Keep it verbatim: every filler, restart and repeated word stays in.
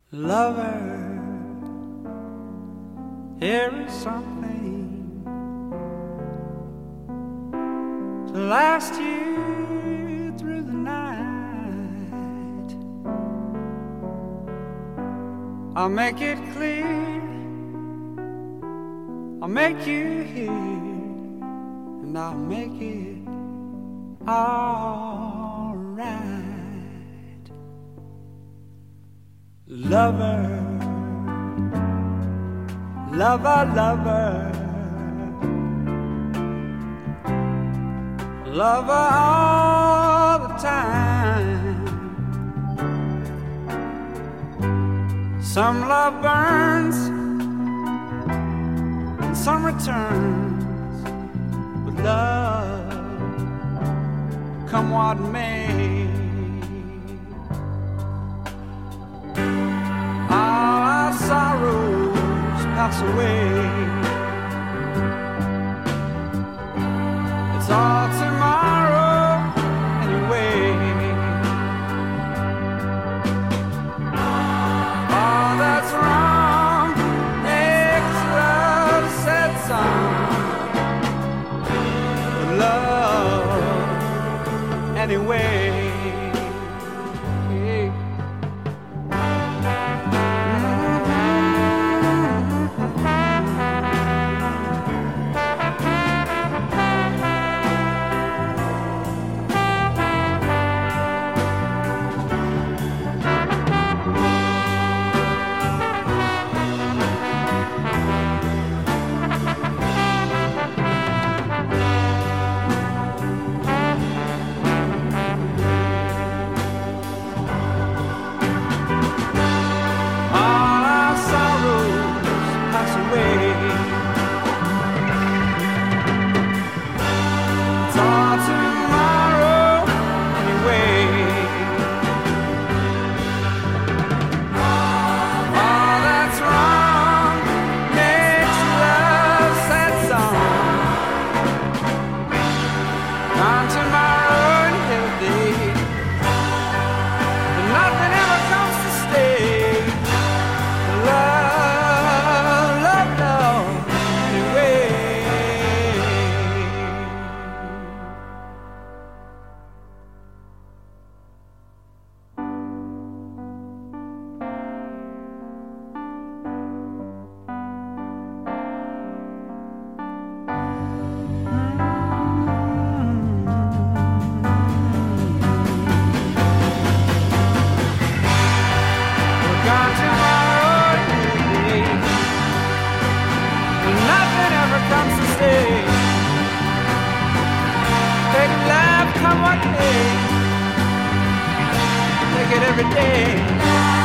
Lover, here is something to last you through the night. I'll make it clear, I'll make you hear, and I'll make it all right. Lover, lover, lover, lover all the time. Some love burns and some returns, but love, come what may, all our sorrows pass away. It's all tomorrow anyway. All that's wrong makes love a sad song. Love anyway. Come what may, take it every day.